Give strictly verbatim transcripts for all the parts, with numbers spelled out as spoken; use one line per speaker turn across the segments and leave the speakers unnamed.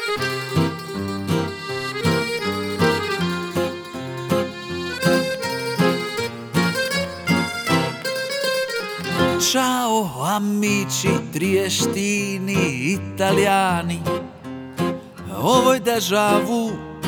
Ciao amici triestini italijani, ovo je deja vu,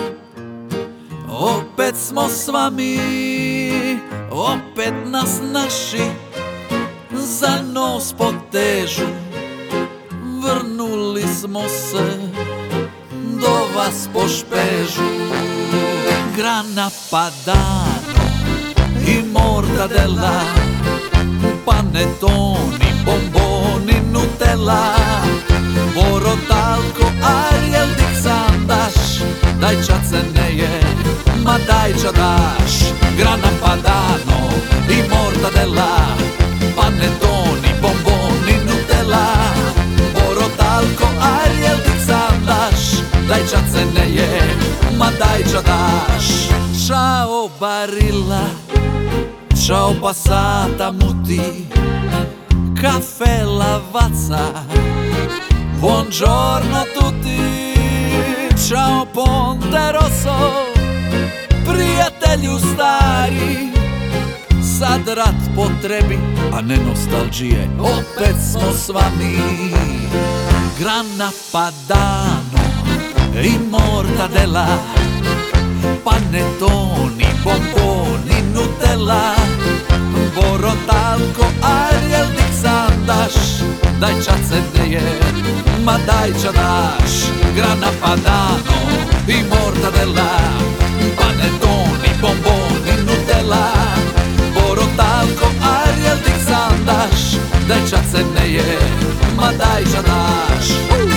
opet smo s vami, opet nas naši za nos potežu. Vrnuli smo se do vas po špežu. Grana Padano i mortadella, panettoni, bomboni, Nutella, Boro, talco, Ariel, dik sam daš, daj ča ceneje, ma daj ča daš. Grana Padano i mortadella, panettoni, bomboni, Nutella, Boro, talco, Ariel, dik sam daš, daj ča ceneje, ma daj ča daš. Ciao Barilla, ciao passata muti, caffè Lavazza, buongiorno tutti. Ciao Ponte Rosso, prijatelju stari, sad rat potrebi, a ne nostalgije, opet smo s vami. Grana Padano i mortadella, panettoni, bomboni, Nutella, Boro, talco, Ariel, dik sam daš, daj ča ceneje, ma daj ča daš. Grana Padano i mortadella, panettoni, bomboni, Nutella, Boro, talco, Ariel, dik sam daš, daj ča ceneje, ma daj ča daš.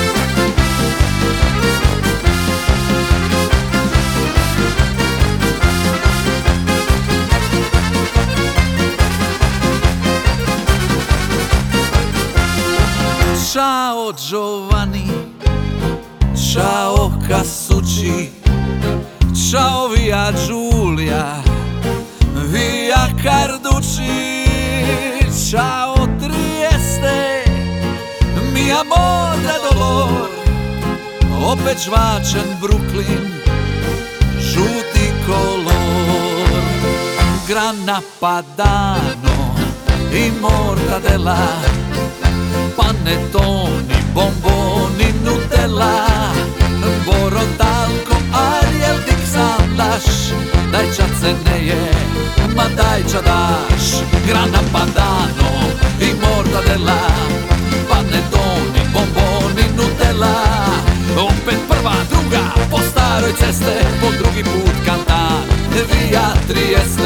Ciao Giovanni, ciao Casucci, ciao via Giulia, via Carducci, ciao Trieste, mia amore dolor, opet žvačen Brooklyn, žuti kolor. Grana Padano i mortadella, panettoni, bomboni, Nutella, Boro, talco, Ariel, dik sam daš, daj ča ceneje, ma daj ča daš. Grana Padano i mortadella, panettoni, bomboni, Nutella, opet prva, druga, po staroj ceste, po drugi put kantan, via Trieste.